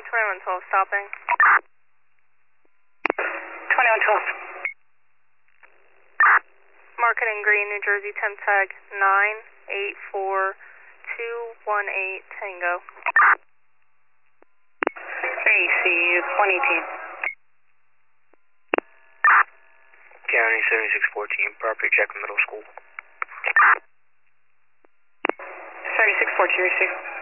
2112 stopping. 2112. Market in Green, New Jersey, temp tag 984218 Tango. ACU 2018. County 7614, property check middle school. 7614, receive.